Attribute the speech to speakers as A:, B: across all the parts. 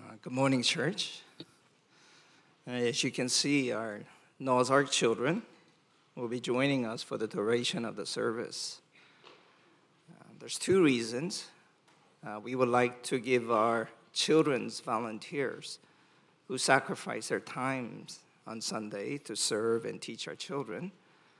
A: Good morning, church. As you can see, our Noah's Ark children will be joining us for the duration of the service. There's two reasons. We would like to give our children's volunteers who sacrifice their times on Sunday to serve and teach our children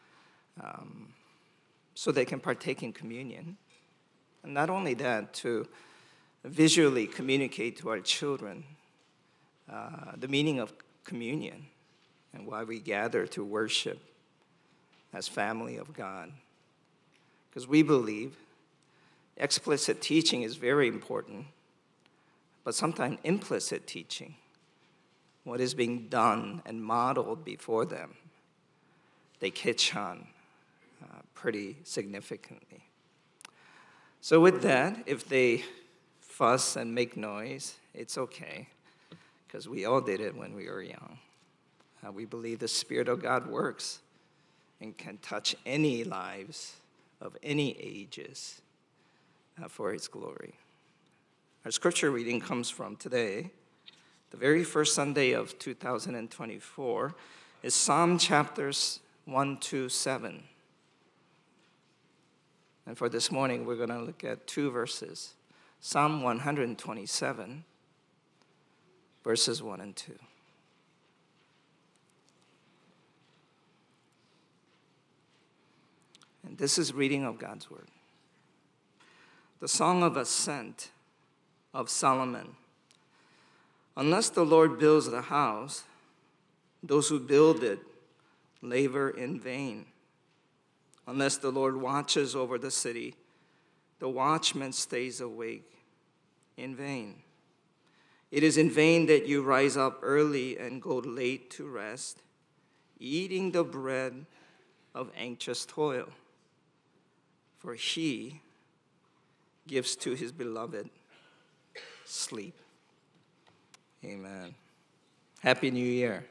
A: so they can partake in communion. And not only that, to visually communicate to our children the meaning of communion and why we gather to worship as family of God. Because we believe explicit teaching is very important, but sometimes implicit teaching, what is being done and modeled before them, they catch on pretty significantly. So with that, if they fuss and make noise, it's okay, because we all did it when we were young. We believe the Spirit of God works and can touch any lives of any ages for His glory. Our scripture reading comes from today, the very first Sunday of 2024, is Psalm chapters 1 to 7. And for this morning, we're going to look at two verses. Psalm 127, verses 1 and 2. And this is reading of God's word. The Song of Ascent of Solomon. Unless the Lord builds the house, those who build it labor in vain. Unless the Lord watches over the city, the watchman stays awake in vain. It is in vain that you rise up early and go late to rest, eating the bread of anxious toil. For He gives to His beloved sleep. Amen. Happy New Year.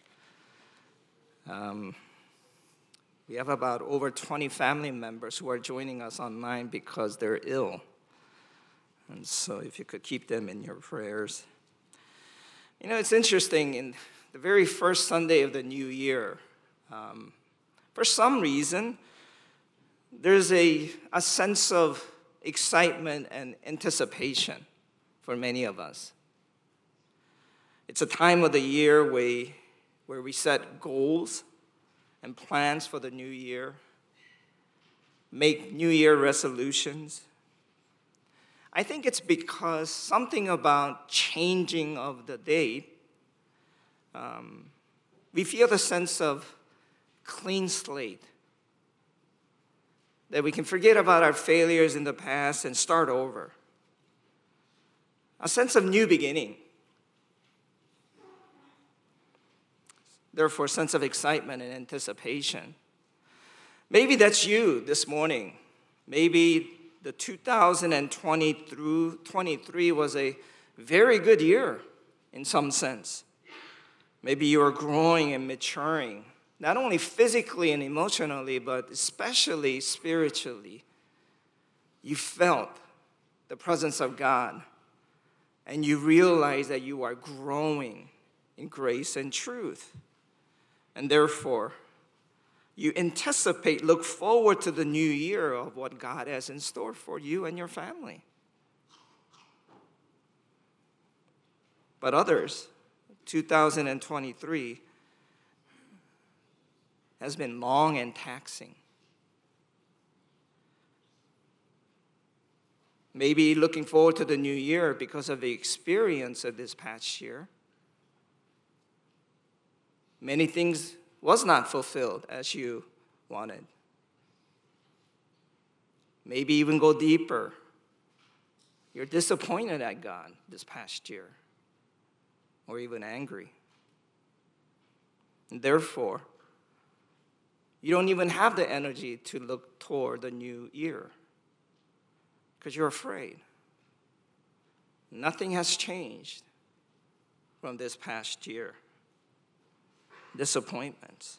A: We have about over 20 family members who are joining us online because they're ill. And so if you could keep them in your prayers. You know, it's interesting, in the very first Sunday of the new year, for some reason, there's a sense of excitement and anticipation for many of us. It's a time of the year where we set goals and plans for the new year, make New Year resolutions. I think it's because something about changing of the date, we feel the sense of clean slate, that we can forget about our failures in the past and start over. A sense of new beginning. Therefore, a sense of excitement and anticipation. Maybe that's you this morning. Maybe the 2020 through 23 was a very good year in some sense. Maybe you are growing and maturing, not only physically and emotionally, but especially spiritually. You felt the presence of God, and you realize that you are growing in grace and truth. And therefore, you anticipate, look forward to the new year of what God has in store for you and your family. But others, 2023 has been long and taxing. Maybe looking forward to the new year because of the experience of this past year. Many things was not fulfilled as you wanted. Maybe even go deeper. You're disappointed at God this past year, or even angry. And therefore, you don't even have the energy to look toward the new year because you're afraid. Nothing has changed from this past year. Disappointments.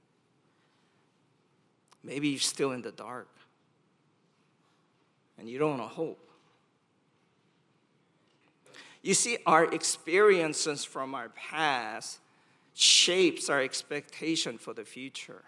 A: Maybe you're still in the dark and you don't know hope. You see, our experiences from our past shapes our expectation for the future.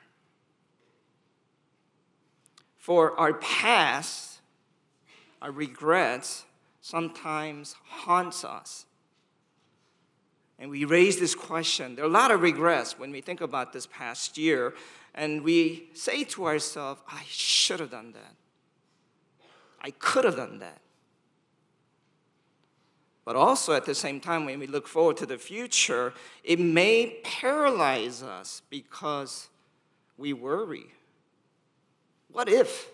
A: For our past, our regrets sometimes haunts us. And we raise this question. There are a lot of regrets when we think about this past year, and we say to ourselves, I should have done that. I could have done that. But also at the same time, when we look forward to the future, it may paralyze us because we worry. What if?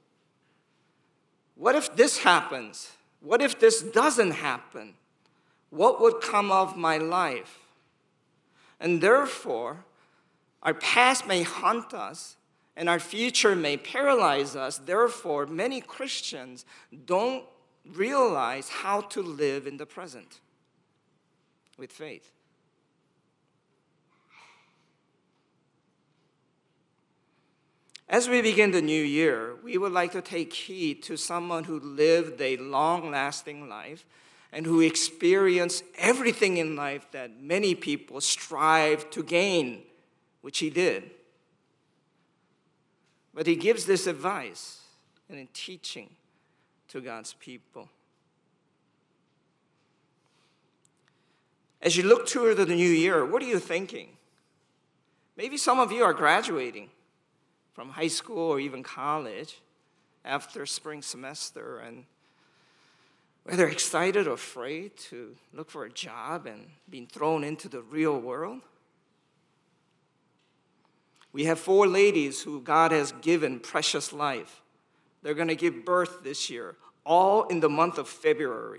A: What if this happens? What if this doesn't happen? What would come of my life? And therefore, our past may haunt us, and our future may paralyze us. Therefore, many Christians don't realize how to live in the present with faith. As we begin the new year, we would like to take heed to someone who lived a long-lasting life and who experienced everything in life that many people strive to gain, which he did. But he gives this advice and in teaching to God's people. As you look toward the new year, what are you thinking? Maybe some of you are graduating from high school or even college after spring semester, and whether excited or afraid to look for a job and being thrown into the real world. We have 4 ladies who God has given precious life. They're going to give birth this year, all in the month of February.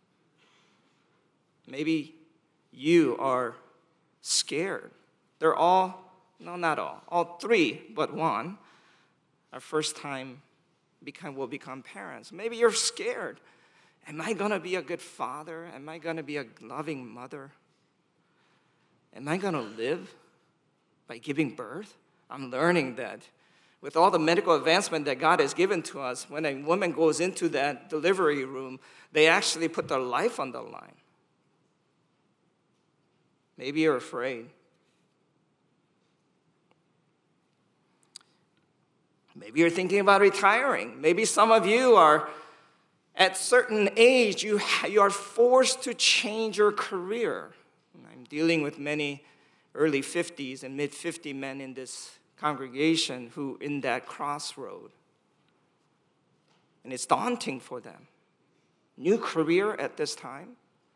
A: Maybe you are scared. They're all, no, not all 3 but 1 are first time will become parents. Maybe you're scared. Am I going to be a good father? Am I going to be a loving mother? Am I going to live by giving birth? I'm learning that with all the medical advancement that God has given to us, when a woman goes into that delivery room, they actually put their life on the line. Maybe you're afraid. Maybe you're thinking about retiring. Maybe some of you are at certain age, you are forced to change your career. I'm dealing with many early 50s and mid-50 men in this congregation who in that crossroad. And it's daunting for them. New career at this time.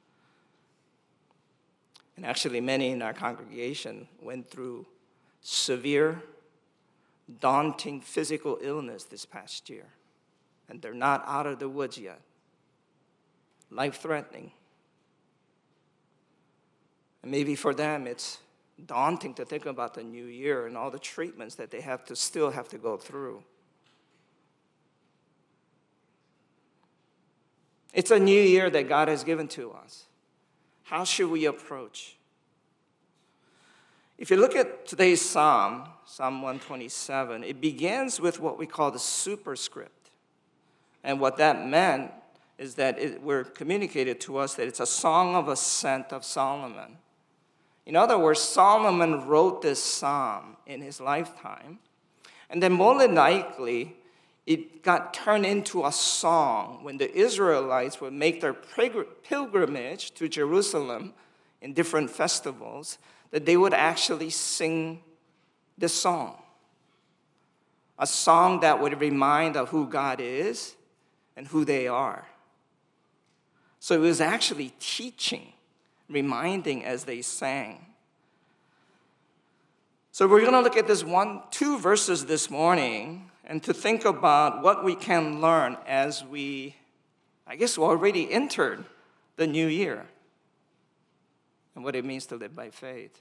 A: And actually many in our congregation went through severe, daunting physical illness this past year. And they're not out of the woods yet. Life-threatening. And maybe for them it's daunting to think about the new year and all the treatments that they still have to go through. It's a new year that God has given to us. How should we approach? If you look at today's Psalm 127, it begins with what we call the superscript. And what that meant is that it were communicated to us that it's a song of ascent of Solomon. In other words, Solomon wrote this psalm in his lifetime, and then more than likely, it got turned into a song when the Israelites would make their pilgrimage to Jerusalem in different festivals, that they would actually sing this song. A song that would remind of who God is and who they are. So it was actually teaching, reminding as they sang. So we're going to look at this 2 verses this morning and to think about what we can learn as we already entered the new year and what it means to live by faith.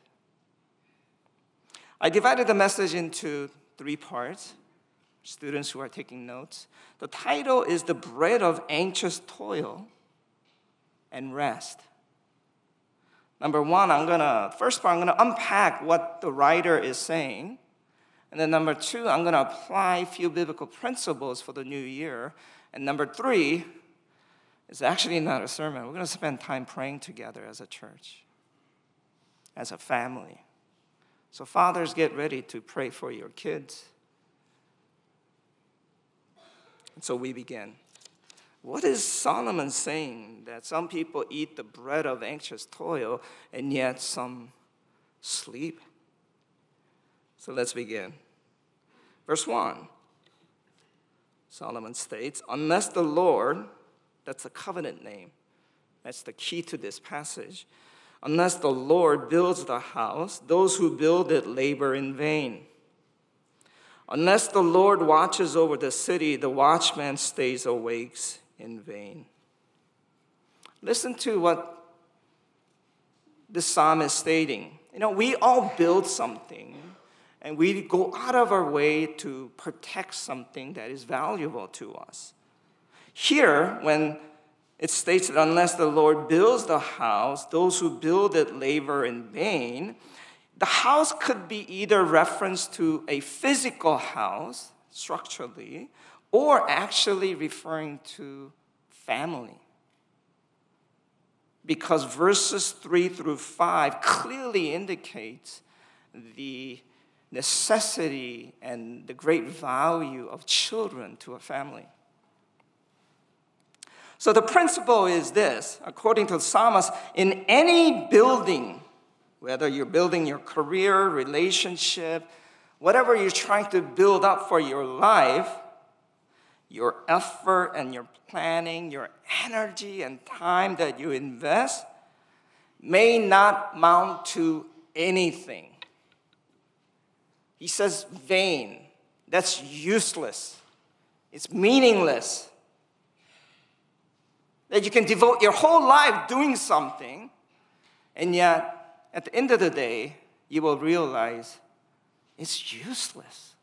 A: I divided the message into 3 parts. Students who are taking notes. The title is The Bread of Anxious Toil and Rest. Number 1, first part, I'm going to unpack what the writer is saying. And then number 2, I'm going to apply a few biblical principles for the new year. And number 3, It's actually not a sermon. We're going to spend time praying together as a church, as a family. So fathers, get ready to pray for your kids. And so we begin. What is Solomon saying? That some people eat the bread of anxious toil, and yet some sleep? So let's begin. Verse 1. Solomon states, unless the Lord, that's a covenant name, that's the key to this passage, unless the Lord builds the house, those who build it labor in vain. Unless the Lord watches over the city, the watchman stays awake in vain. Listen to what this psalm is stating. We all build something, and we go out of our way to protect something that is valuable to us. Here, when it states that unless the Lord builds the house, those who build it labor in vain, the house could be either reference to a physical house, structurally, or actually referring to family. Because verses 3 through 5 clearly indicates the necessity and the great value of children to a family. So the principle is this, according to the psalmist, in any building, whether you're building your career, relationship, whatever you're trying to build up for your life, your effort and your planning, your energy and time that you invest may not amount to anything. He says vain. That's useless. It's meaningless. That you can devote your whole life doing something, and yet at the end of the day, you will realize it's useless.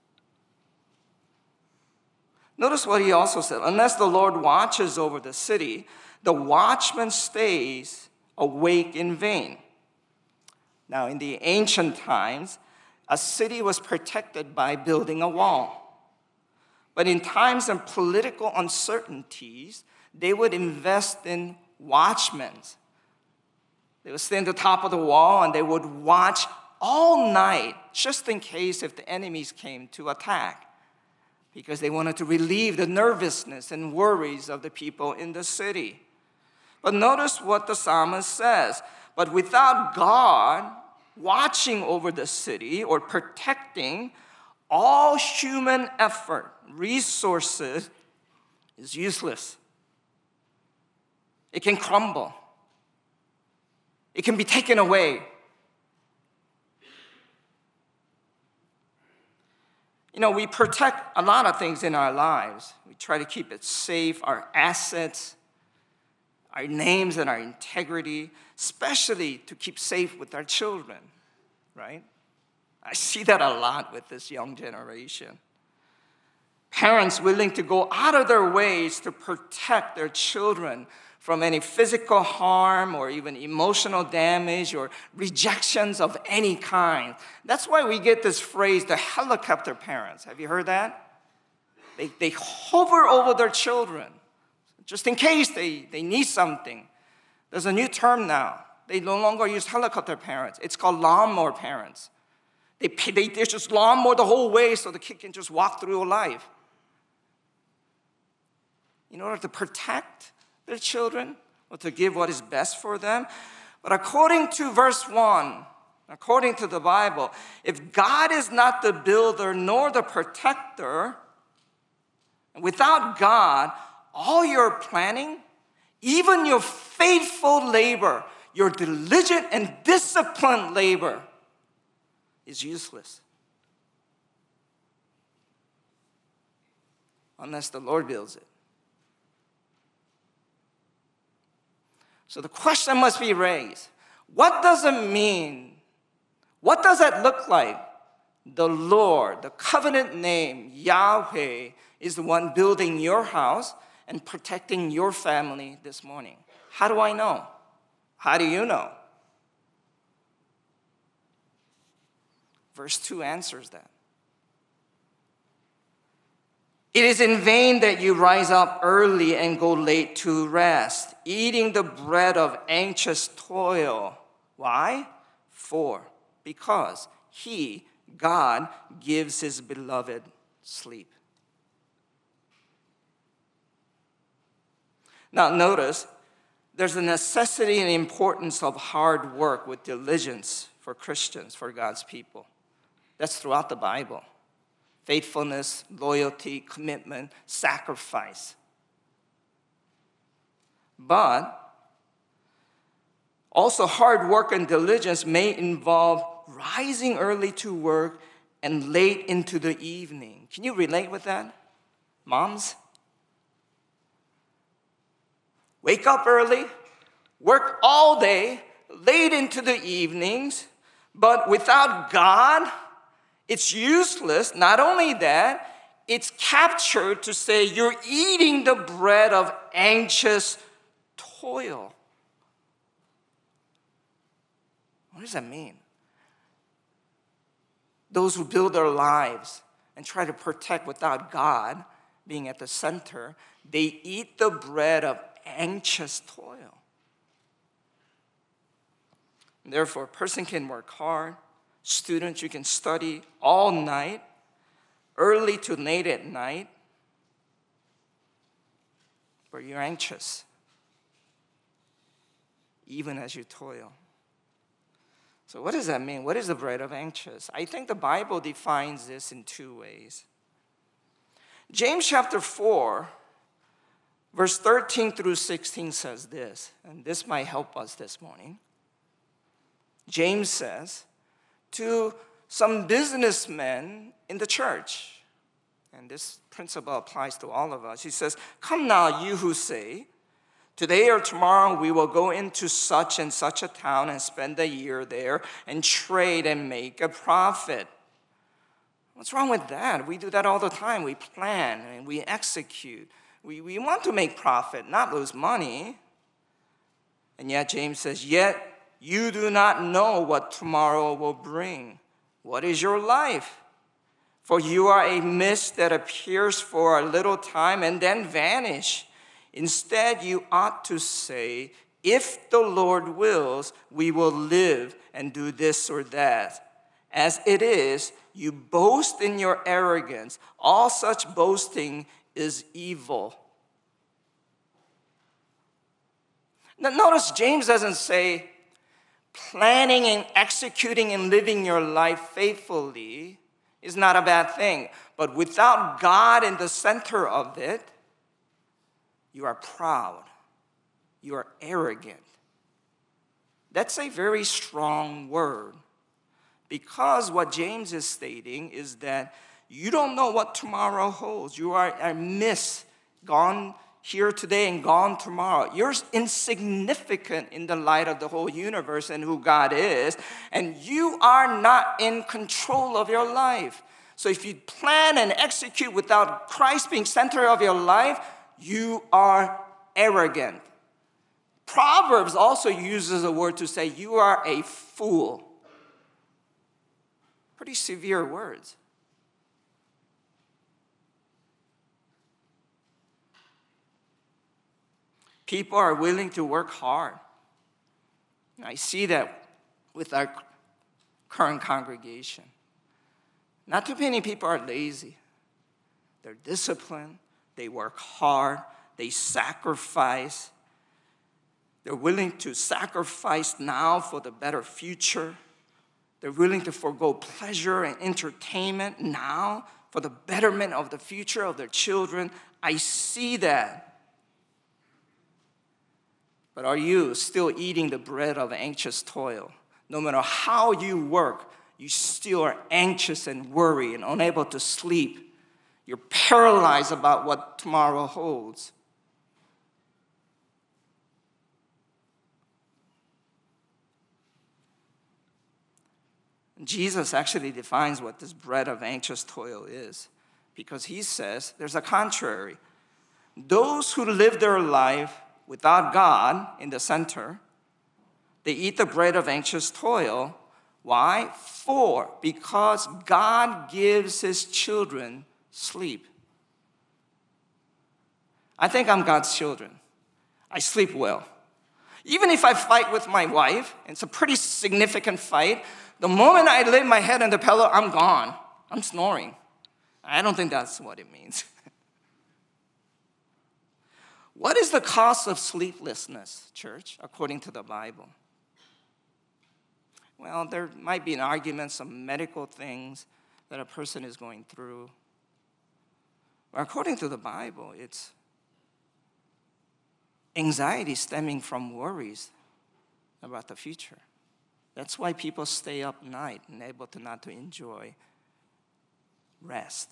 A: Notice what he also said. Unless the Lord watches over the city, the watchman stays awake in vain. Now, in the ancient times, a city was protected by building a wall. But in times of political uncertainties, they would invest in watchmen. They would stand at the top of the wall and they would watch all night just in case if the enemies came to attack, because they wanted to relieve the nervousness and worries of the people in the city. But notice what the psalmist says. But without God watching over the city or protecting, all human effort, resources, is useless. It can crumble. It can be taken away. We protect a lot of things in our lives. We try to keep it safe, our assets, our names and our integrity, especially to keep safe with our children, right? I see that a lot with this young generation. Parents willing to go out of their ways to protect their children from any physical harm or even emotional damage or rejections of any kind. That's why we get this phrase, the helicopter parents. Have you heard that? They hover over their children just in case they need something. There's a new term now. They no longer use helicopter parents. It's called lawnmower parents. They just lawnmower the whole way so the kid can just walk through life. In order to protect their children or to give what is best for them. But according to verse 1, according to the Bible, if God is not the builder nor the protector, without God, all your planning, even your faithful labor, your diligent and disciplined labor is useless. Unless the Lord builds it. So the question must be raised. What does it mean? What does that look like? The Lord, the covenant name, Yahweh, is the one building your house and protecting your family this morning. How do I know? How do you know? Verse 2 answers that. It is in vain that you rise up early and go late to rest, eating the bread of anxious toil. Why? Because He, God, gives His beloved sleep. Now notice, there's a necessity and importance of hard work with diligence for Christians, for God's people. That's throughout the Bible. Faithfulness, loyalty, commitment, sacrifice. But also hard work and diligence may involve rising early to work and late into the evening. Can you relate with that, moms? Wake up early, work all day, late into the evenings, but without God, it's useless. Not only that, it's captured to say you're eating the bread of anxious toil. What does that mean? Those who build their lives and try to protect without God being at the center, they eat the bread of anxious toil. Therefore, a person can work hard. Students, you can study all night, early to late at night, but you're anxious, even as you toil. So what does that mean? What is the bread of anxious? I think the Bible defines this in two ways. James chapter 4, verse 13 through 16 says this, and this might help us this morning. James says, to some businessmen in the church, and this principle applies to all of us. He says, come now, you who say, today or tomorrow we will go into such and such a town and spend a year there and trade and make a profit. What's wrong with that? We do that all the time. We plan and we execute. We want to make profit, not lose money. And yet James says, yet you do not know what tomorrow will bring. What is your life? For you are a mist that appears for a little time and then vanish. Instead, you ought to say, if the Lord wills, we will live and do this or that. As it is, you boast in your arrogance. All such boasting is evil. Now, notice James doesn't say, planning and executing and living your life faithfully is not a bad thing. But without God in the center of it, you are proud. You are arrogant. That's a very strong word. Because what James is stating is that you don't know what tomorrow holds. You are a mist, gone here today and gone tomorrow. You're insignificant in the light of the whole universe and who God is, and you are not in control of your life. So if you plan and execute without Christ being center of your life, you are arrogant. Proverbs also uses a word to say you are a fool. Pretty severe words. People are willing to work hard. I see that with our current congregation. Not too many people are lazy. They're disciplined. They work hard. They sacrifice. They're willing to sacrifice now for the better future. They're willing to forego pleasure and entertainment now for the betterment of the future of their children. I see that. But are you still eating the bread of anxious toil? No matter how you work, you still are anxious and worried and unable to sleep. You're paralyzed about what tomorrow holds. Jesus actually defines what this bread of anxious toil is, because he says there's a contrary. Those who live their life without God in the center, they eat the bread of anxious toil. Why? Because God gives his children sleep. I think I'm God's children. I sleep well. Even if I fight with my wife, it's a pretty significant fight, the moment I lay my head on the pillow, I'm gone. I'm snoring. I don't think that's what it means. What is the cause of sleeplessness, church, according to the Bible? Well, there might be an argument, some medical things that a person is going through. But according to the Bible, it's anxiety stemming from worries about the future. That's why people stay up night and able to not to enjoy rest.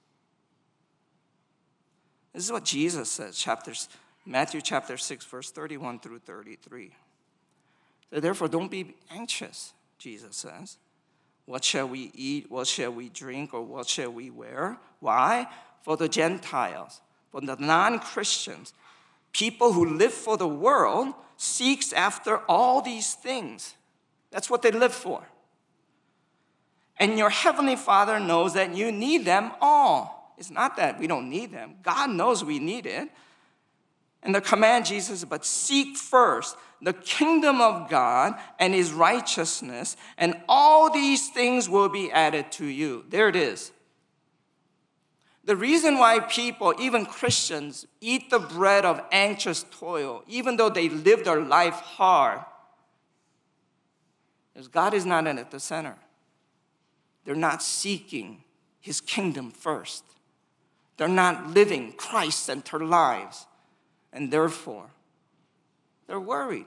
A: This is what Jesus says, Matthew chapter 6, verse 31 through 33. So therefore, don't be anxious, Jesus says. What shall we eat? What shall we drink? Or what shall we wear? Why? For the Gentiles, for the non-Christians, people who live for the world seeks after all these things. That's what they live for. And your heavenly Father knows that you need them all. It's not that we don't need them. God knows we need it. And the command, Jesus, but seek first the kingdom of God and his righteousness, and all these things will be added to you. There it is. The reason why people, even Christians, eat the bread of anxious toil, even though they live their life hard, is God is not at the center. They're not seeking his kingdom first. They're not living Christ-centered lives. And therefore, they're worried.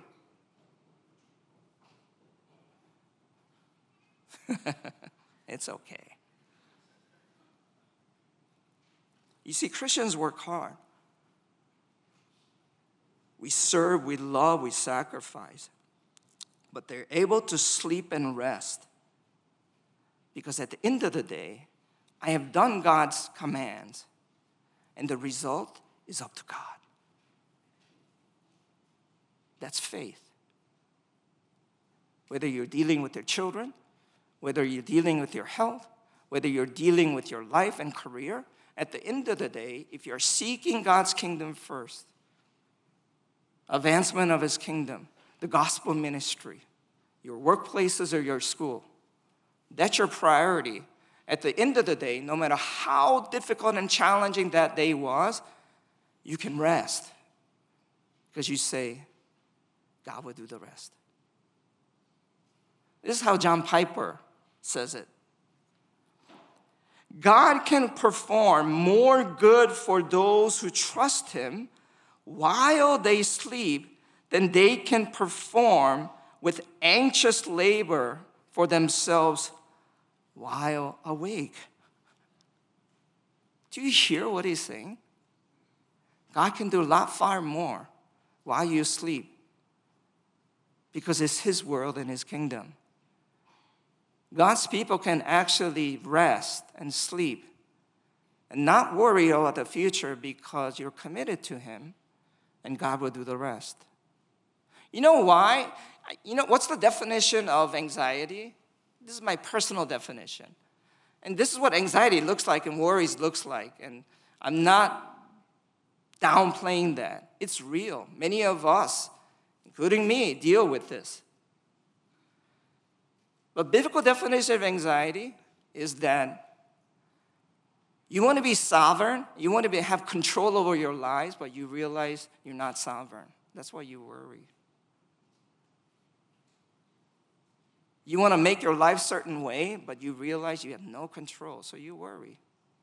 A: It's okay. You see, Christians work hard. We serve, we love, we sacrifice. But they're able to sleep and rest. Because at the end of the day, I have done God's commands. And the result is up to God. That's faith. Whether you're dealing with your children, whether you're dealing with your health, whether you're dealing with your life and career, at the end of the day, if you're seeking God's kingdom first, advancement of his kingdom, the gospel ministry, your workplaces or your school, that's your priority. At the end of the day, no matter how difficult and challenging that day was, you can rest. Because you say, God will do the rest. This is how John Piper says it. God can perform more good for those who trust him while they sleep than they can perform with anxious labor for themselves while awake. Do you hear what he's saying? God can do a lot far more while you sleep because it's his world and his kingdom. God's people can actually rest and sleep and not worry about the future because you're committed to him and God will do the rest. You know why? You know, what's the definition of anxiety? This is my personal definition. And this is what anxiety looks like and worries looks like. And I'm not downplaying that. It's real. Many of us, including me, deal with this. But biblical definition of anxiety is that you want to be sovereign, you want to have control over your lives, but you realize you're not sovereign. That's why you worry. You want to make your life a certain way, but you realize you have no control, so you worry.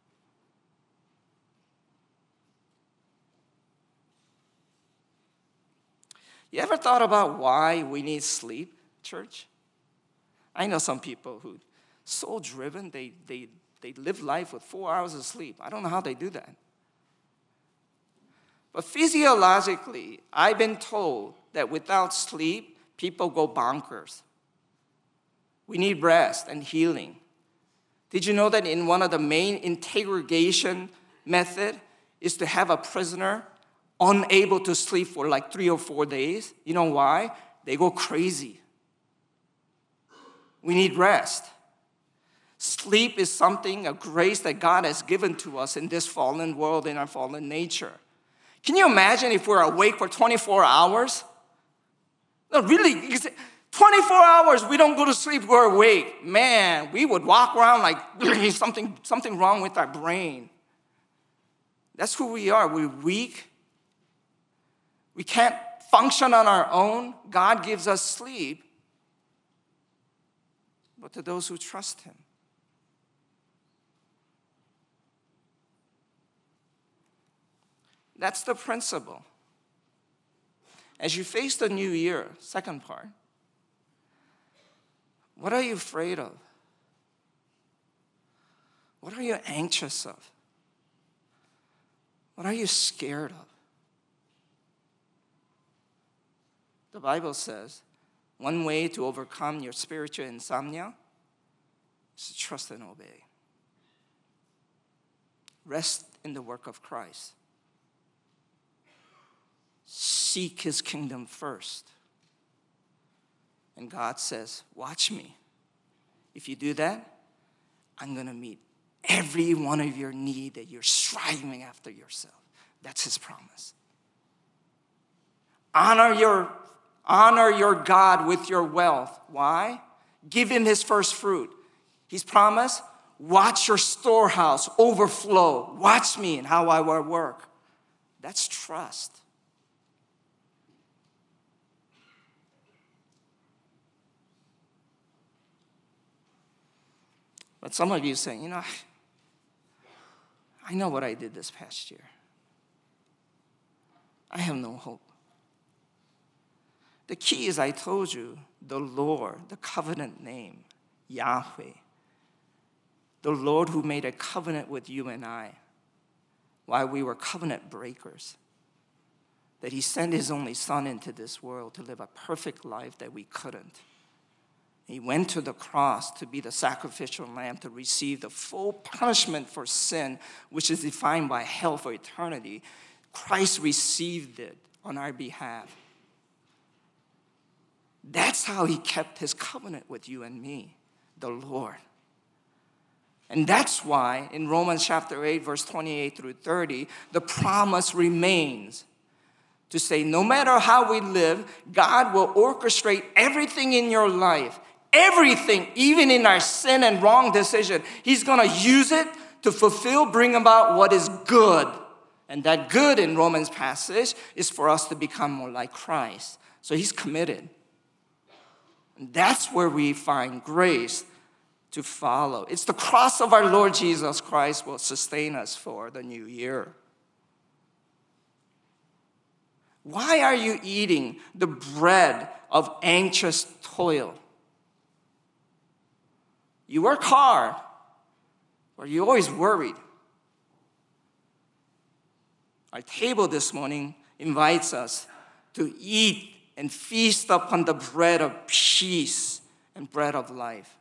A: You ever thought about why we need sleep, church? I know some people who so driven, they live life with 4 hours of sleep. I don't know how they do that. But physiologically, I've been told that without sleep, people go bonkers. We need rest and healing. Did you know that in one of the main interrogation method is to have a prisoner unable to sleep for like 3 or 4 days? You know why? They go crazy. We need rest. Sleep is something, a grace that God has given to us in this fallen world, in our fallen nature. Can you imagine if we're awake for 24 hours? No, really, 24 hours, we don't go to sleep, we're awake. Man, we would walk around like something wrong with our brain. That's who we are. We're weak. We can't function on our own. God gives us sleep. But to those who trust him, that's the principle. As you face the new year, second part, what are you afraid of? What are you anxious of? What are you scared of? The Bible says one way to overcome your spiritual insomnia is to trust and obey. Rest in the work of Christ. Seek his kingdom first. And God says, watch me. If you do that, I'm going to meet every one of your need that you're striving after yourself. That's his promise. Honor your God with your wealth. Why? Give him his first fruit. He's promised, watch your storehouse overflow. Watch me and how I will work. That's trust. But some of you saying, I know what I did this past year. I have no hope. The key is, I told you, the Lord, the covenant name, Yahweh. The Lord who made a covenant with you and I while we were covenant breakers. That he sent his only son into this world to live a perfect life that we couldn't. He went to the cross to be the sacrificial lamb to receive the full punishment for sin, which is defined by hell for eternity. Christ received it on our behalf. That's how he kept his covenant with you and me, the Lord. And that's why in Romans chapter 8, verse 28 through 30, the promise remains to say, no matter how we live, God will orchestrate everything in your life. Everything, even in our sin and wrong decision, he's going to use it to bring about what is good. And that good in Romans passage is for us to become more like Christ. So he's committed. And that's where we find grace to follow. It's the cross of our Lord Jesus Christ will sustain us for the new year. Why are you eating the bread of anxious toil? You work hard, or you're always worried. Our table this morning invites us to eat and feast upon the bread of peace and bread of life.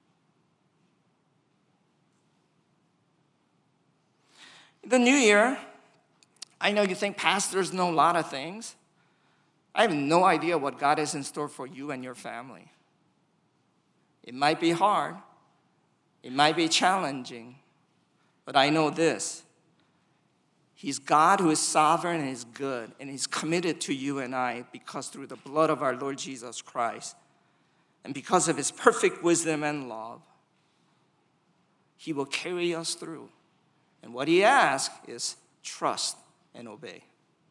A: The new year, I know you think pastors know a lot of things. I have no idea what God has in store for you and your family. It might be hard. It might be challenging, but I know this. He's God who is sovereign and is good, and he's committed to you and I because through the blood of our Lord Jesus Christ and because of his perfect wisdom and love, he will carry us through. And what he asks is trust and obey.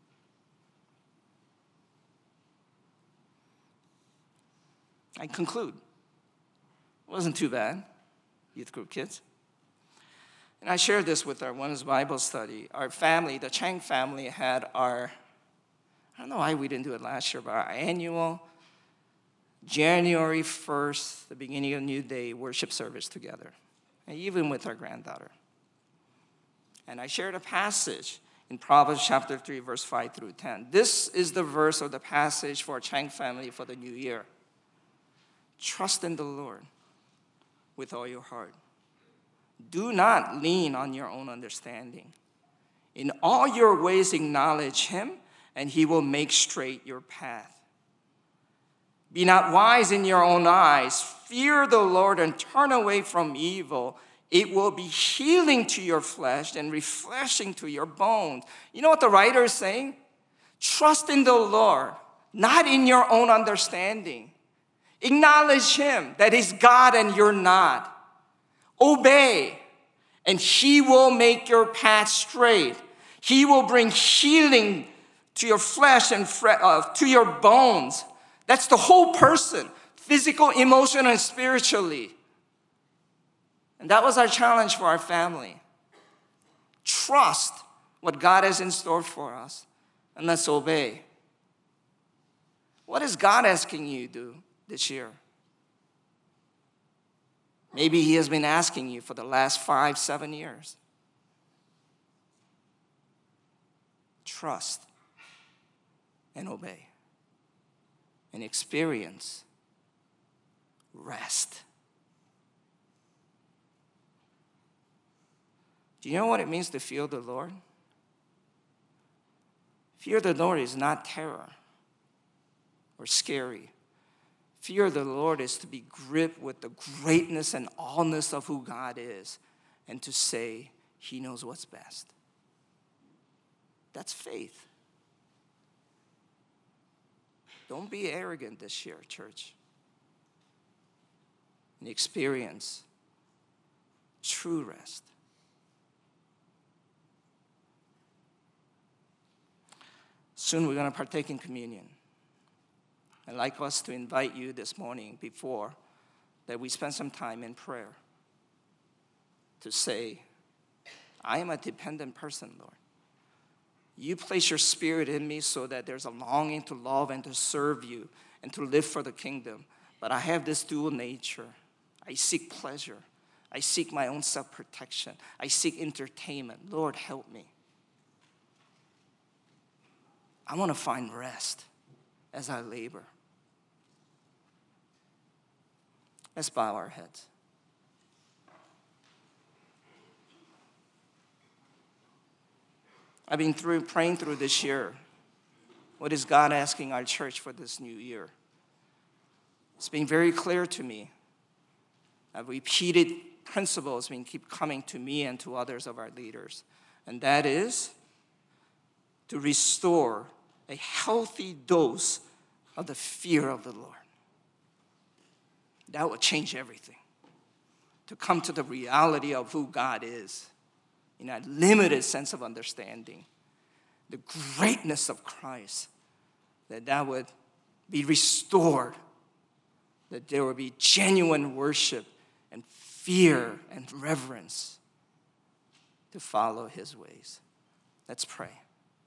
A: I conclude. It wasn't too bad. Youth group kids. And I shared this with our Oneness Bible study. Our family, the Chang family, had I don't know why we didn't do it last year, but our annual January 1st, the beginning of New Day, worship service together, and even with our granddaughter. And I shared a passage in Proverbs chapter 3, verse 5 through 10. This is the verse of the passage for our Chang family for the new year. Trust in the Lord with all your heart. Do not lean on your own understanding. In all your ways acknowledge him, and he will make straight your path. Be not wise in your own eyes. Fear the Lord and turn away from evil. It will be healing to your flesh and refreshing to your bones. You know what the writer is saying? Trust in the Lord, not in your own understanding. Acknowledge Him, that He's God and you're not. Obey, and He will make your path straight. He will bring healing to your flesh and to your bones. That's the whole person, physical, emotional, and spiritually. And that was our challenge for our family. Trust what God has in store for us, and let's obey. What is God asking you to do this year? Maybe He has been asking you for the last 5, 7 years. Trust and obey and experience rest. Do you know what it means to fear the Lord? Fear the Lord is not terror or scary. Fear of the Lord is to be gripped with the greatness and allness of who God is and to say, He knows what's best. That's faith. Don't be arrogant this year, church. And experience true rest. Soon we're going to partake in communion. I'd like us to invite you this morning before that we spend some time in prayer to say, I am a dependent person, Lord. You place your Spirit in me so that there's a longing to love and to serve you and to live for the kingdom. But I have this dual nature. I seek pleasure. I seek my own self-protection. I seek entertainment. Lord, help me. I want to find rest as I labor. Let's bow our heads. I've been praying through this year. What is God asking our church for this new year? It's been very clear to me. A repeated principle has been keep coming to me and to others of our leaders. And that is to restore a healthy dose of the fear of the Lord. That will change everything. To come to the reality of who God is in a limited sense of understanding, the greatness of Christ, that would be restored, that there would be genuine worship and fear and reverence to follow His ways. Let's pray.